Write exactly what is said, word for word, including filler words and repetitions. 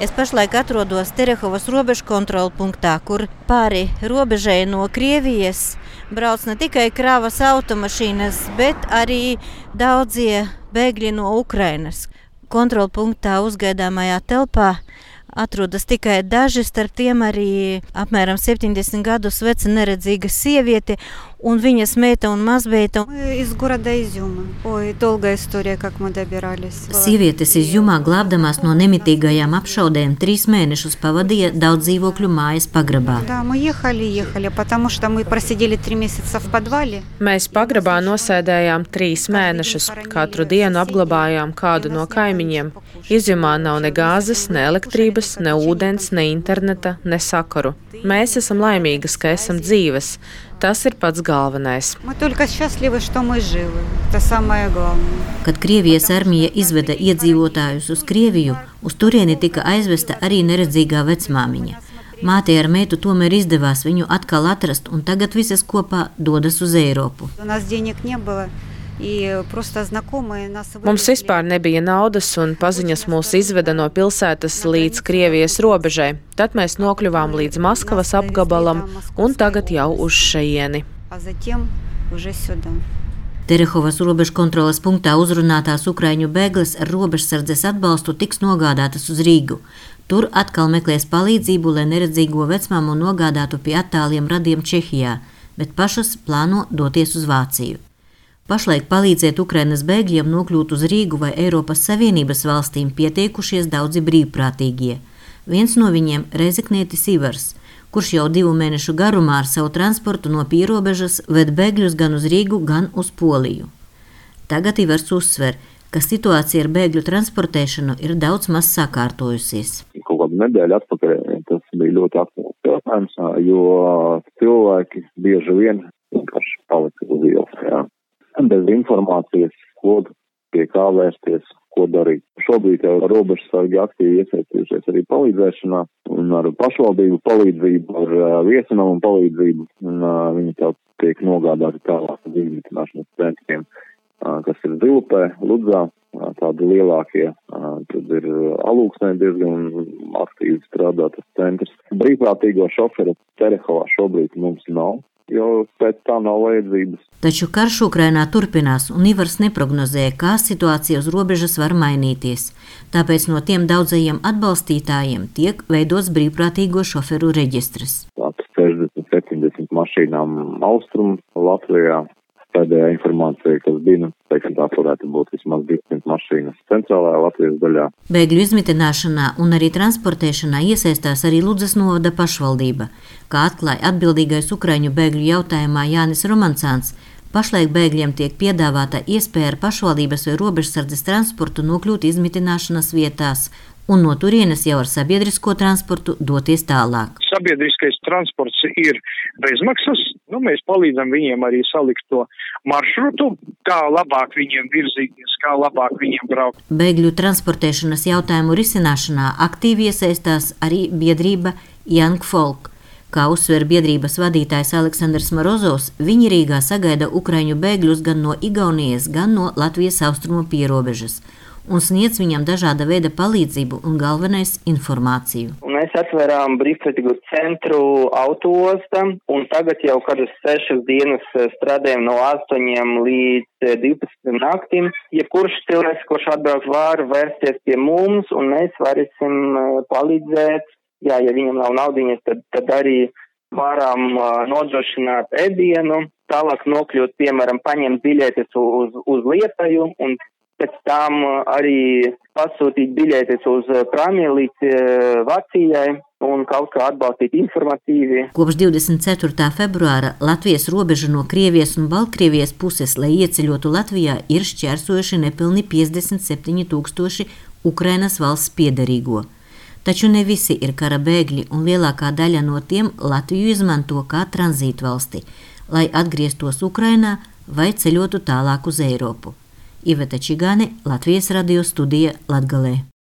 Es pašlaik atrodos Terehovas robežu kontrolu punktā, kur pāri robežai no Krievijas brauc ne tikai kravas automašīnas, bet arī daudzie bēgļi no Ukrainas. Kontrolu punktā uzgaidāmajā telpā atrodas tikai daži, starp tiem arī apmēram septiņdesmit gadus veca neredzīga sieviete un viņas meita un mazmeita. Sievietes Izjumā glābdamās no nemitīgajām apšaudēm trīs mēnešus pavadīja daudz dzīvokļu mājas pagrabā. Mēs pagrabā nosēdējām trīs mēnešus. Katru dienu apglabājām kādu no kaimiņiem. Izjumā nav ne gāzes, ne elektrības, ne ūdens, ne interneta, ne sakaru. Mēs esam laimīgas, ka esam dzīves. Tas ir pats galvenais. Kad Krievijas armija izveda iedzīvotājus uz Krieviju, uz turieni tika aizvesta arī neredzīgā vecmāmiņa. Mātei ar meitu tomēr izdevās viņu atkal atrast, un tagad visas kopā dodas uz Eiropu. Mums vispār nebija naudas, un paziņas mūs izveda no pilsētas līdz Krievijas robežai. Tad mēs nokļuvām līdz Maskavas apgabalam, un tagad jau uz šejieni. Terehovas robežu kontroles punktā uzrunātās ukraiņu bēgles ar robežsardzes atbalstu tiks nogādātas uz Rīgu. Tur atkal meklēs palīdzību, lai neredzīgo vecmāmu nogādātu pie attāliem radiem Čehijā, bet pašas plāno doties uz Vāciju. Pašlaik palīdzēt Ukrainas bēgļiem nokļūt uz Rīgu vai Eiropas Savienības valstīm pieteikušies daudzi brīvprātīgie. Viens no viņiem – Rezeknietis Ivars, kurš jau divu mēnešu garumā ar savu transportu no pierobežas ved bēgļus gan uz Rīgu, gan uz Poliju. Tagad Ivars uzsver, ka situācija ar bēgļu transportēšanu ir daudz maz sakārtojusies. Kaut kādu nedēļu atpakaļ tas bija ļoti aktuāls jautājums, jo cilvēki bieži vien vienkārši palika uz ielas, jā. Bez informācijas, ko pie kā vērsties, ko darīt. Šobrīd jau robežsargi aktīvi iesaistījušies arī palīdzēšanā un ar pašvaldību palīdzību, ar viesinamu palīdzību. Un, uh, viņi tā tiek nogādāti tālāk uz izmitināšanas centriem, uh, kas ir Zilupē, Ludzā, uh, tādi lielākie. Uh, tad ir Alūksnē diezgan aktīvi strādātas centrs. Brīvprātīgo šoferu Terehovā šobrīd mums nav, jo pēc tā nav vajadzības. Taču karš Ukrainā turpinās, un Ivars neprognozēja, kā situācija uz robežas var mainīties. Tāpēc no tiem daudzajiem atbalstītājiem tiek veidots brīvprātīgo šoferu reģistrs. Ap sešdesmit septiņdesmit mašīnām austrumu Latvijā. Pēdējā informācija, kas bija, teikam, tā varētu būt vismaz divsimt mašīnas centrālajā Latvijas daļā. Bēgļu izmitināšanā un arī transportēšanā iesaistās arī Ludzas novada pašvaldība. Kā atklāja atbildīgais ukraiņu bēgļu jautājumā Jānis Romancāns, pašlaik bēgļiem tiek piedāvāta iespēja ar pašvaldības vai robežsardzes transportu nokļūt izmitināšanas vietās un no turienes jau ar sabiedrisko transportu doties tālāk. Sabiedriskais transports ir bezmaksas. Nu, mēs palīdzam viņiem arī salikt to maršrutu, kā labāk viņiem virzīties, kā labāk viņiem braukt. Bēgļu transportēšanas jautājumu risināšanā aktīvi iesaistās arī biedrība Young Folk. Kā uzsver biedrības vadītājs Aleksandrs Morozovs, viņi Rīgā sagaida ukraiņu bēgļus gan no Igaunijas, gan no Latvijas austrumu pierobežas un sniedz viņam dažāda veida palīdzību un galvenais informāciju. Mēs atvērām brīvprātīgu centru autoosta, un tagad jau kādas sešas dienas strādājam no astoņiem līdz divpadsmitiem naktīm. Jebkurš cilvēks, kurš atbrauc, var vērsties pie mums, un mēs varēsim palīdzēt. Jā, ja viņam nav naudiņas, tad, tad arī varam nodrošināt ēdienu, tālāk nokļūt, piemēram, paņemt biļetes uz, uz Liepāju, un pēc tam arī pasūtīt biļetes uz Prāmiju līdz Vācijai un kaut kā atbalstīt informatīvi. Kopš divdesmit ceturtā februāra Latvijas robeža no Krievijas un Baltkrievijas puses, lai ieceļotu Latvijā, ir šķērsojuši nepilni piecdesmit septiņi tūkstoši Ukrainas valsts piederīgo. Taču ne visi ir kara bēgļi, un lielākā daļa no tiem Latviju izmanto kā tranzītvalsti, lai atgrieztos Ukrainā vai ceļotu tālāk uz Eiropu. Iveta Čigāne, Latvijas radio studija Latgalē.